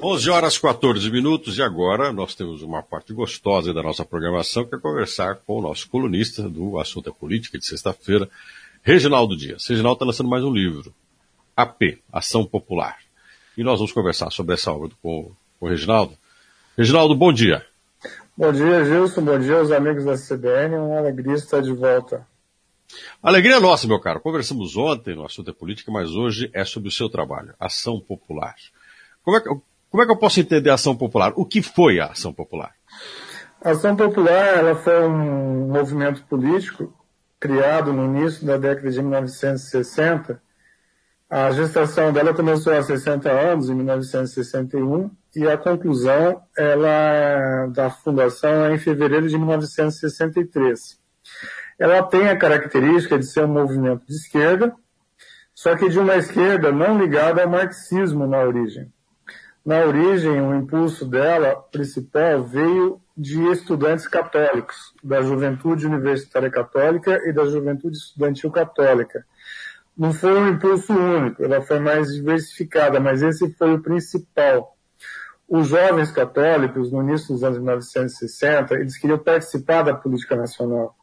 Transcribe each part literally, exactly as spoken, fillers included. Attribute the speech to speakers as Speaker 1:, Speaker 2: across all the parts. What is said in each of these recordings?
Speaker 1: onze horas e quatorze minutos, e agora nós temos uma parte gostosa da nossa programação, que é conversar com o nosso colunista do Assunto é Política de sexta-feira, Reginaldo Dias. Reginaldo está lançando mais um livro, A P, Ação Popular. E nós vamos conversar sobre essa obra com, com o Reginaldo. Reginaldo, bom dia.
Speaker 2: Bom dia, Gilson. Bom dia aos amigos da C B N. Uma alegria estar de volta.
Speaker 1: Alegria nossa, meu caro. Conversamos ontem no Assunto é Política, mas hoje é sobre o seu trabalho, Ação Popular. Como é que, como é que eu posso entender a Ação Popular? O que foi a Ação Popular?
Speaker 2: A Ação Popular ela foi um movimento político criado no início da década de mil novecentos e sessenta. A gestação dela começou há sessenta anos, em mil novecentos e sessenta e um, e a conclusão ela, da fundação é em fevereiro de mil novecentos e sessenta e três. Ela tem a característica de ser um movimento de esquerda, só que de uma esquerda não ligada ao marxismo na origem. Na origem, o impulso dela principal veio de estudantes católicos, da Juventude Universitária Católica e da Juventude Estudantil Católica. Não foi um impulso único, ela foi mais diversificada, mas esse foi o principal. Os jovens católicos, no início dos anos mil novecentos e sessenta, eles queriam participar da política nacional.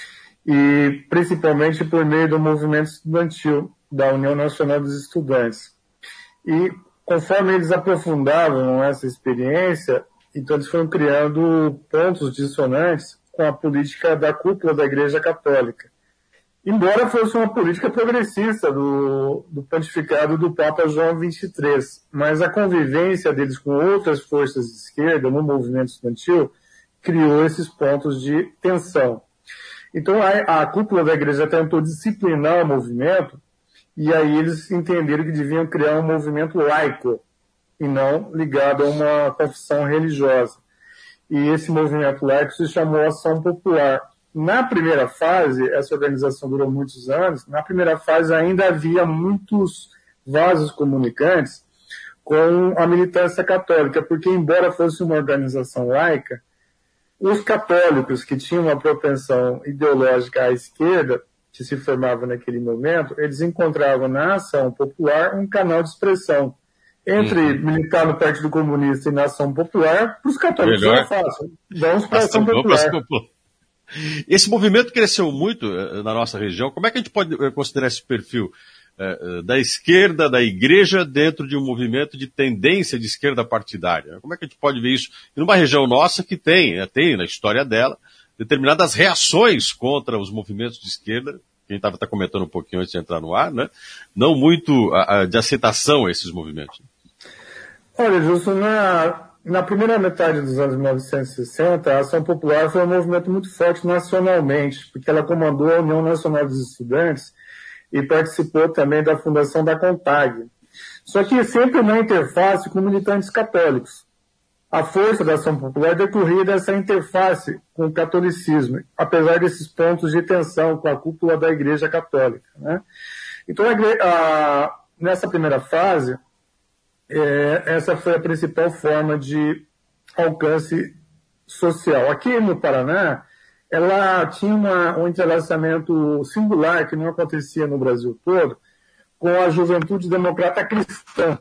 Speaker 2: E principalmente por meio do movimento estudantil, da União Nacional dos Estudantes. E conforme eles aprofundavam essa experiência, então eles foram criando pontos dissonantes com a política da cúpula da Igreja Católica. Embora fosse uma política progressista do, do pontificado do Papa João vinte e três, mas a convivência deles com outras forças de esquerda no movimento estudantil criou esses pontos de tensão. Então a, a cúpula da Igreja tentou disciplinar o movimento, e aí eles entenderam que deviam criar um movimento laico e não ligado a uma confissão religiosa. E esse movimento laico se chamou Ação Popular. Na primeira fase, essa organização durou muitos anos, na primeira fase ainda havia muitos vasos comunicantes com a militância católica, porque embora fosse uma organização laica, os católicos que tinham uma propensão ideológica à esquerda, que se formava naquele momento, eles encontravam na Ação Popular um canal de expressão. Entre uhum. militar no Partido Comunista e na Ação Popular, para os católicos era fácil. Vamos para a Ação Popular.
Speaker 1: Esse movimento cresceu muito uh, na nossa região. Como é que a gente pode uh, considerar esse perfil uh, uh, da esquerda, da igreja, dentro de um movimento de tendência de esquerda partidária? Como é que a gente pode ver isso numa região nossa que tem, uh, tem na história dela, determinadas reações contra os movimentos de esquerda, que a gente estava comentando um pouquinho antes de entrar no ar, né? Não muito uh, uh, de aceitação a esses movimentos.
Speaker 2: Olha, Justo, na... Na primeira metade dos anos mil novecentos e sessenta, a Ação Popular foi um movimento muito forte nacionalmente, porque ela comandou a União Nacional dos Estudantes e participou também da fundação da CONTAG. Só que sempre na interface com militantes católicos. A força da Ação Popular decorria dessa interface com o catolicismo, apesar desses pontos de tensão com a cúpula da Igreja Católica, né? Então, a, a, nessa primeira fase, É, essa foi a principal forma de alcance social. Aqui no Paraná, ela tinha uma, um entrelaçamento singular que não acontecia no Brasil todo, com a Juventude Democrata Cristã.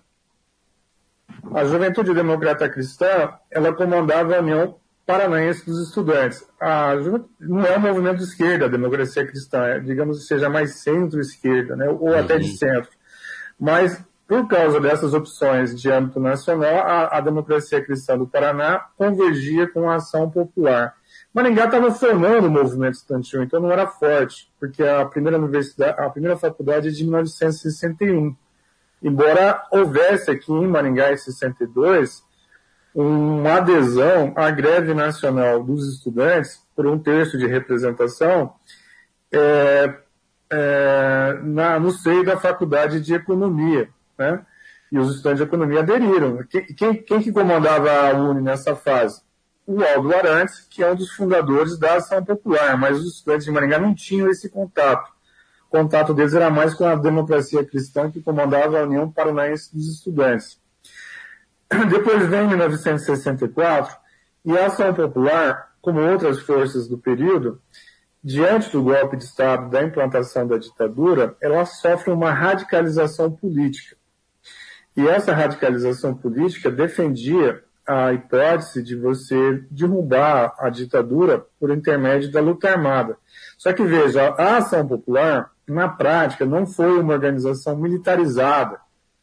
Speaker 2: A Juventude Democrata Cristã, ela comandava a União Paranaense dos Estudantes. A, não é um movimento de esquerda, a democracia cristã, é, digamos que seja mais centro-esquerda, né, ou uhum. até de centro. Mas por causa dessas opções de âmbito nacional, a, a democracia cristã do Paraná convergia com a Ação Popular. Maringá estava formando o movimento estudantil, então não era forte, porque a primeira universidade, a primeira faculdade é de mil novecentos e sessenta e um. Embora houvesse aqui em Maringá, em sessenta e dois, uma adesão à greve nacional dos estudantes, por um terço de representação, é, é, na, no seio da Faculdade de Economia. Né? E os estudantes de economia aderiram. Quem, quem, quem que comandava a U N E nessa fase? O Aldo Arantes, que é um dos fundadores da Ação Popular, mas os estudantes de Maringá não tinham esse contato. O contato deles era mais com a democracia cristã, que comandava a União Paranaense dos Estudantes. Depois vem mil novecentos e sessenta e quatro, e a Ação Popular, como outras forças do período, diante do golpe de Estado, da implantação da ditadura, ela sofre uma radicalização política. E essa radicalização política defendia a hipótese de você derrubar a ditadura por intermédio da luta armada. Só que, veja, a Ação Popular, na prática, não foi uma organização militarizada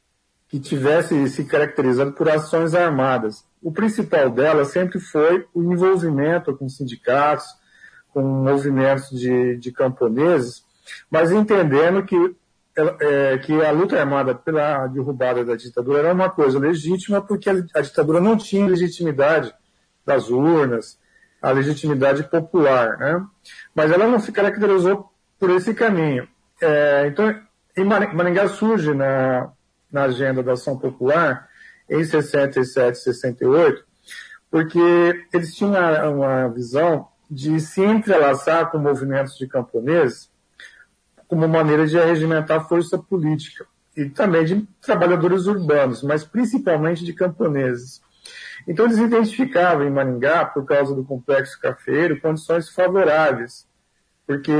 Speaker 2: que tivesse se caracterizado por ações armadas. O principal dela sempre foi o envolvimento com sindicatos, com movimentos de, de camponeses, mas entendendo que, é, que a luta armada pela derrubada da ditadura era uma coisa legítima, porque a, a ditadura não tinha legitimidade das urnas, a legitimidade popular, né? Mas ela não se caracterizou por esse caminho. É, então, em Maringá surge na, na agenda da Ação Popular, em sessenta e sete, sessenta e oito, porque eles tinham uma, uma visão de se entrelaçar com movimentos de camponeses como maneira de arregimentar a força política, e também de trabalhadores urbanos, mas principalmente de camponeses. Então eles identificavam em Maringá, por causa do complexo cafeeiro, condições favoráveis, porque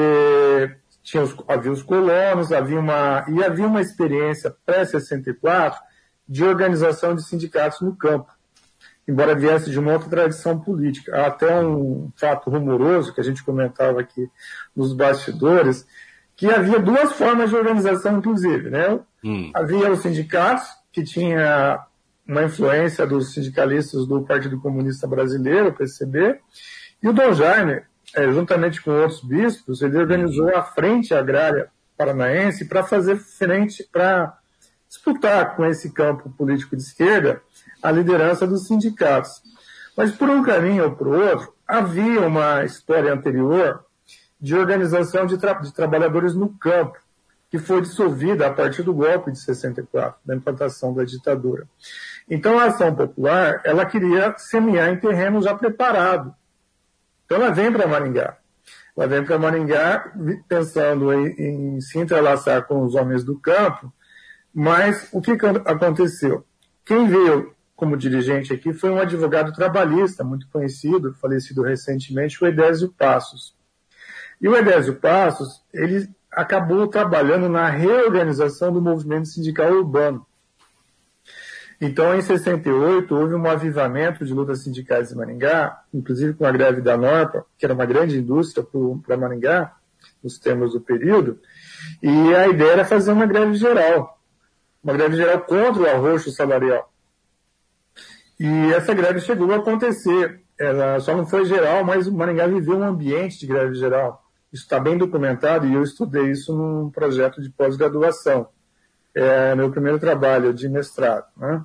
Speaker 2: tinha os, havia os colonos, havia uma, e havia uma experiência pré-sessenta e quatro de organização de sindicatos no campo, embora viesse de uma outra tradição política. Há até um fato rumoroso que a gente comentava aqui nos bastidores, que havia duas formas de organização, inclusive, né? Hum. Havia os sindicatos, que tinha uma influência dos sindicalistas do Partido Comunista Brasileiro, o P C B, e o Dom Jaime, é, juntamente com outros bispos, ele organizou a Frente Agrária Paranaense para fazer frente, para disputar com esse campo político de esquerda a liderança dos sindicatos. Mas por um caminho ou por outro, havia uma história anterior de organização de, tra- de trabalhadores no campo, que foi dissolvida a partir do golpe de sessenta e quatro, da implantação da ditadura. Então a Ação Popular, ela queria semear em terreno já preparado. Então ela vem para Maringá. Ela vem para Maringá pensando em, em se entrelaçar com os homens do campo, mas o que aconteceu? Quem veio como dirigente aqui foi um advogado trabalhista muito conhecido, falecido recentemente, o Edésio Passos. E o Edésio Passos, ele acabou trabalhando na reorganização do movimento sindical urbano. Então, em sessenta e oito, houve um avivamento de lutas sindicais em Maringá, inclusive com a greve da Norpa, que era uma grande indústria para Maringá, nos termos do período, e a ideia era fazer uma greve geral, uma greve geral contra o arroxo salarial. E essa greve chegou a acontecer. Ela só não foi geral, mas o Maringá viveu um ambiente de greve geral. Isso está bem documentado e eu estudei isso num projeto de pós-graduação. É meu primeiro trabalho de mestrado, né?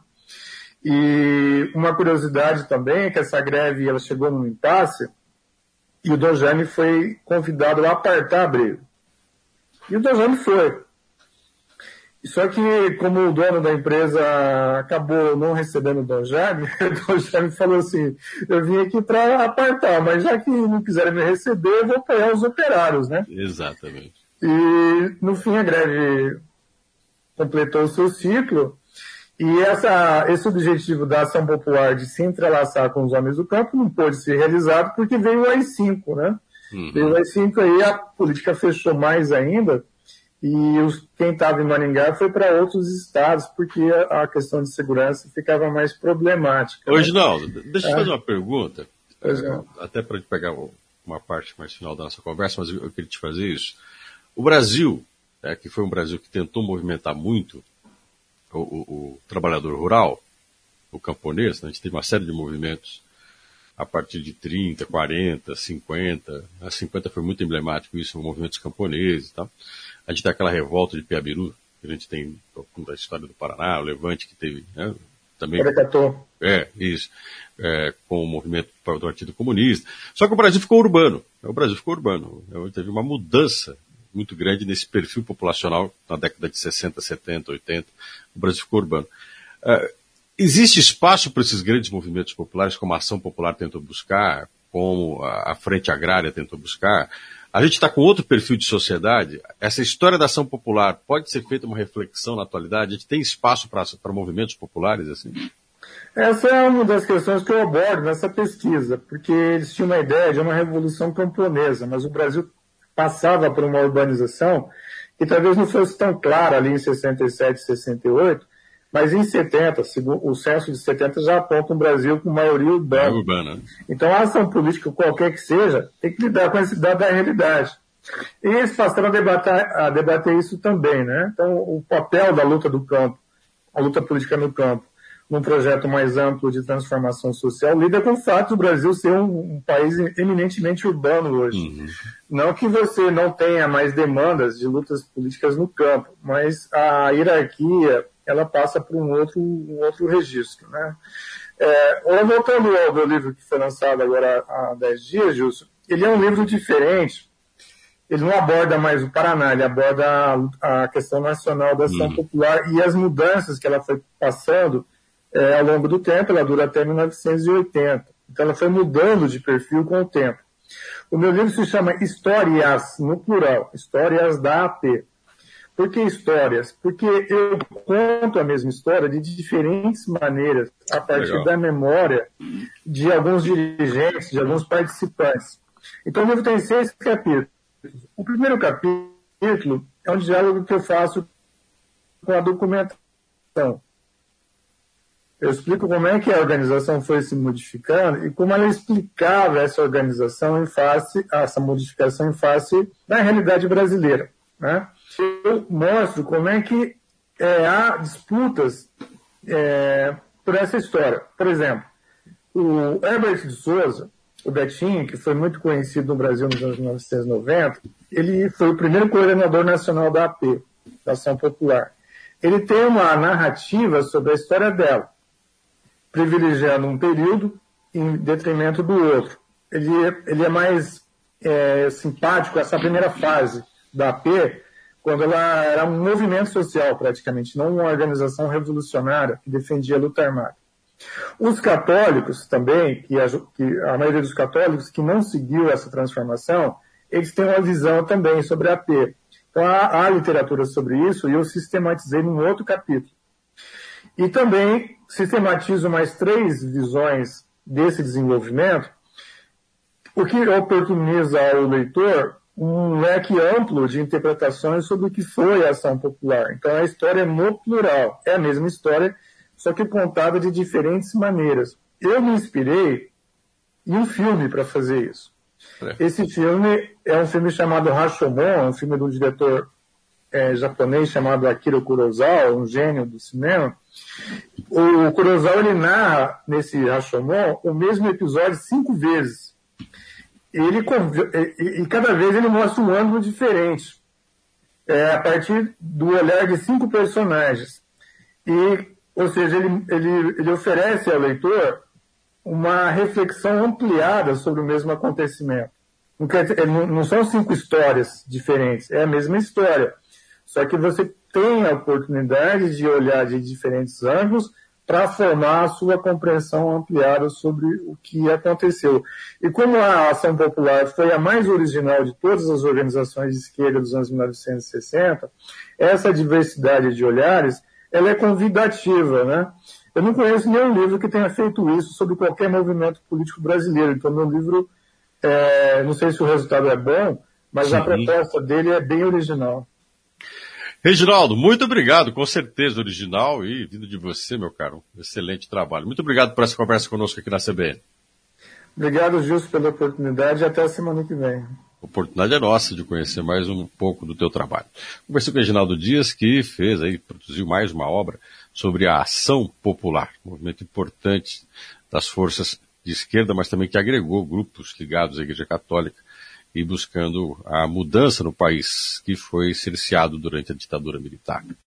Speaker 2: E uma curiosidade também é que essa greve ela chegou num impasse e o Dom Jaime foi convidado a apartar a briga. E o Dom Jaime foi. Só que, como o dono da empresa acabou não recebendo o Dom Jaime, o Dom Jaime falou assim, eu vim aqui para apartar, mas já que não quiserem me receber, eu vou apoiar os operários, né?
Speaker 1: Exatamente.
Speaker 2: E, no fim, a greve completou o seu ciclo, e essa, esse objetivo da Ação Popular de se entrelaçar com os homens do campo não pôde ser realizado porque veio o A I cinco, né? Uhum. Veio o A I cinco aí, a política fechou mais ainda, e os, quem estava em Maringá foi para outros estados, porque a, a questão de segurança ficava mais problemática.
Speaker 1: Ô, Reginaldo, né? Deixa eu te é. fazer uma pergunta,
Speaker 2: é.
Speaker 1: até para pegar uma parte mais final da nossa conversa, mas eu, eu queria te fazer isso. O Brasil, é, que foi um Brasil que tentou movimentar muito o, o, o trabalhador rural, o camponês, né? A gente teve uma série de movimentos a partir de trinta, quarenta, cinquenta, a cinquenta foi muito emblemático isso, movimentos camponeses e tal. A gente tem aquela revolta de Piabiru, que a gente tem da história do Paraná, o Levante que teve, né, também. É, isso, é, com o movimento do Partido Comunista. Só que o Brasil ficou urbano, o Brasil ficou urbano. Teve uma mudança muito grande nesse perfil populacional na década de sessenta, setenta, oitenta, o Brasil ficou urbano. É, existe espaço para esses grandes movimentos populares, como a Ação Popular tentou buscar, como a Frente Agrária tentou buscar? A gente está com outro perfil de sociedade. Essa história da ação popular pode ser feita uma reflexão na atualidade? A gente tem espaço para movimentos populares assim?
Speaker 2: Essa é uma das questões que eu abordo nessa pesquisa, porque eles tinham uma ideia de uma revolução camponesa, mas o Brasil passava por uma urbanização que talvez não fosse tão clara ali em sessenta e sete, sessenta e oito, Mas em setenta, segundo, o censo de setenta já aponta um Brasil com maioria urbana.
Speaker 1: É urbana.
Speaker 2: Então a ação política, qualquer que seja, tem que lidar com esse dado da realidade. E eles passaram a debater, a debater isso também, né? Então o papel da luta do campo, a luta política no campo, num projeto mais amplo de transformação social, lida com o fato do Brasil ser um, um país eminentemente urbano hoje. Uhum. Não que você não tenha mais demandas de lutas políticas no campo, mas a hierarquia, ela passa por um outro, um outro registro, né? É, voltando ao meu livro que foi lançado agora há dez dias, Gilson, ele é um livro diferente. Ele não aborda mais o Paraná, ele aborda a, a questão nacional da ação uhum. popular e as mudanças que ela foi passando É, ao longo do tempo. Ela dura até mil novecentos e oitenta. Então ela foi mudando de perfil com o tempo. O meu livro se chama Histórias, no plural, Histórias da A P. Por que histórias? Porque eu conto a mesma história de diferentes maneiras, a partir Legal. da memória de alguns dirigentes, de alguns participantes. Então o livro tem seis capítulos. O primeiro capítulo é um diálogo que eu faço com a documentação. Eu explico como é que a organização foi se modificando e como ela explicava essa organização em face, essa modificação em face da realidade brasileira, né? Eu mostro como é que é, há disputas é, por essa história. Por exemplo, o Herbert de Souza, o Betinho, que foi muito conhecido no Brasil nos anos mil novecentos e noventa, ele foi o primeiro coordenador nacional da A P, da Ação Popular. Ele tem uma narrativa sobre a história dela, privilegiando um período em detrimento do outro. Ele, ele é mais é, simpático essa primeira fase da A P, quando ela era um movimento social praticamente, não uma organização revolucionária que defendia a luta armada. Os católicos também, que a, que a maioria dos católicos que não seguiu essa transformação, eles têm uma visão também sobre a A P. Então há, há literatura sobre isso e eu sistematizei num outro capítulo. E também sistematizo mais três visões desse desenvolvimento, o que oportuniza ao leitor um leque amplo de interpretações sobre o que foi a ação popular. Então a história é no plural, é a mesma história, só que contada de diferentes maneiras. Eu me inspirei em um filme para fazer isso. É. Esse filme é um filme chamado Rashomon, um filme do diretor é, japonês chamado Akira Kurosawa, um gênio do cinema. O Kurosawa, ele narra nesse Rashomon o mesmo episódio cinco vezes. Ele, e, e cada vez ele mostra um ângulo diferente, é, a partir do olhar de cinco personagens. E, ou seja, ele, ele, ele oferece ao leitor uma reflexão ampliada sobre o mesmo acontecimento. Não, quer, não, não são cinco histórias diferentes, é a mesma história. Só que você tem a oportunidade de olhar de diferentes ângulos para formar a sua compreensão ampliada sobre o que aconteceu. E como a Ação Popular foi a mais original de todas as organizações de esquerda dos anos mil novecentos e sessenta, essa diversidade de olhares, ela é convidativa, né? Eu não conheço nenhum livro que tenha feito isso sobre qualquer movimento político brasileiro. Então, meu livro, é, não sei se o resultado é bom, mas Sim. a proposta dele é bem original.
Speaker 1: Reginaldo, muito obrigado, com certeza original e vindo de você, meu caro, excelente trabalho. Muito obrigado por essa conversa conosco aqui na C B N.
Speaker 2: Obrigado, Gilson, pela oportunidade e até a semana que vem.
Speaker 1: A oportunidade é nossa de conhecer mais um pouco do teu trabalho. Conversei com o Reginaldo Dias, que fez aí, produziu mais uma obra sobre a Ação Popular, um movimento importante das forças de esquerda, mas também que agregou grupos ligados à Igreja Católica e buscando a mudança no país que foi cerceado durante a ditadura militar.